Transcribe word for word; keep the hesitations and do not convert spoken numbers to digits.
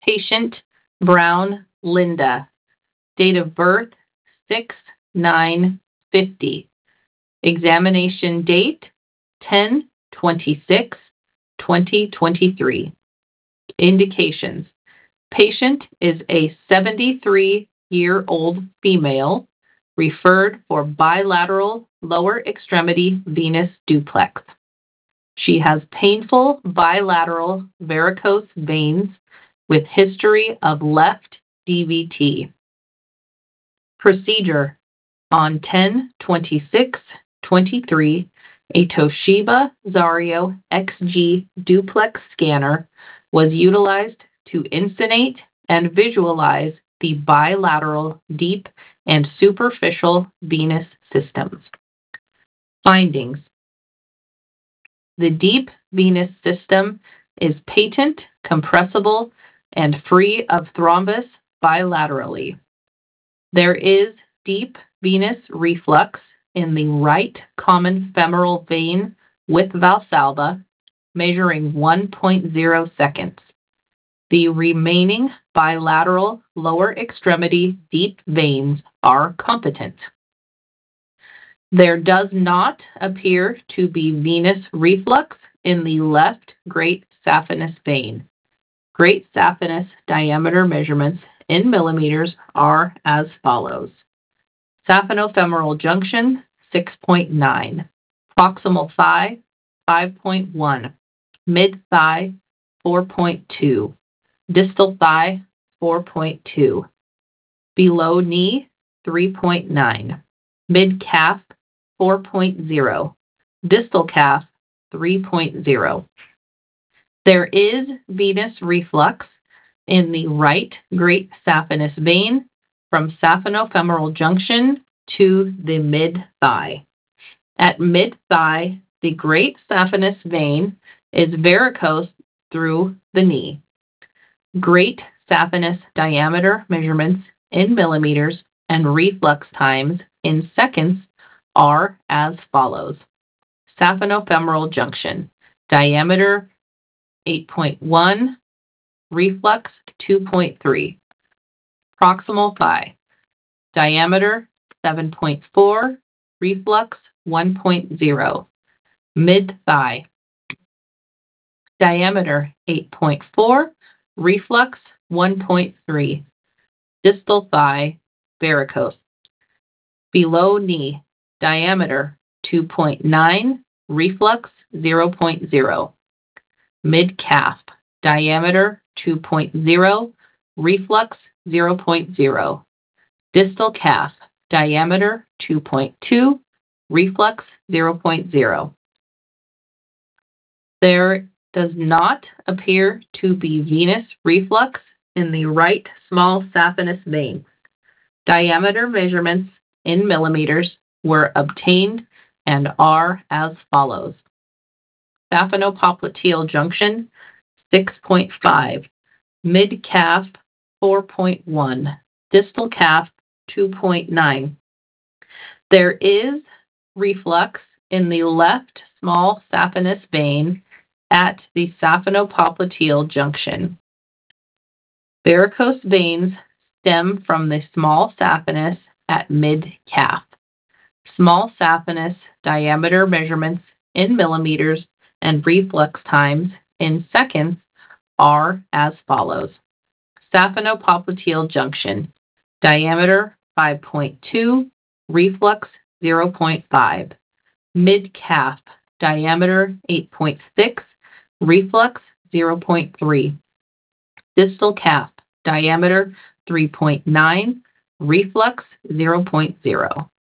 Patient Brown Linda. Date of birth six nine fifty. Examination date ten twenty-six twenty twenty-three. Indications. Patient is a seventy-three-year-old female referred for bilateral lower extremity venous duplex. She has painful bilateral varicose veins with history of left D V T. Procedure. On ten twenty-six twenty-three, a Toshiba Zario X G duplex scanner was utilized to insonate and visualize the bilateral deep and superficial venous systems. Findings. The deep venous system is patent, compressible, and free of thrombus bilaterally. There is deep venous reflux in the right common femoral vein with Valsalva, measuring one point zero seconds. The remaining bilateral lower extremity deep veins are competent. There does not appear to be venous reflux in the left great saphenous vein. Great saphenous diameter measurements in millimeters are as follows. Saphenofemoral junction, six point nine. Proximal thigh, five point one. Mid-thigh, four point two. Distal thigh, four point two. Below knee, three point nine. Mid-calf, four point zero. Distal calf, three point zero. There is venous reflux in the right great saphenous vein from saphenofemoral junction to the mid-thigh. At mid-thigh, the great saphenous vein is varicose through the knee. Great saphenous diameter measurements in millimeters and reflux times in seconds are as follows. Saphenofemoral junction, diameter eight point one, reflux two point three. Proximal thigh, diameter seven point four, reflux one point zero. Mid-thigh, diameter eight point four, reflux one point three. Distal thigh, varicose. Below knee, diameter two point nine, reflux zero point zero. Mid-calf, diameter two point zero, reflux zero point zero. Distal calf, diameter two point two, reflux zero point zero. There does not appear to be venous reflux in the right small saphenous vein. Diameter measurements in millimeters were obtained and are as follows. Saphenopopliteal junction, six point five. Mid-calf, four point one. Distal calf, two point nine. There is reflux in the left small saphenous vein at the saphenopopliteal junction. Varicose veins stem from the small saphenous at mid-calf. Small saphenous diameter measurements in millimeters and reflux times in seconds are as follows. Saphenopopliteal junction, diameter five point two, reflux zero point five. Mid-calf, diameter eight point six, reflux zero point three. Distal calf, diameter three point nine, reflux zero point zero.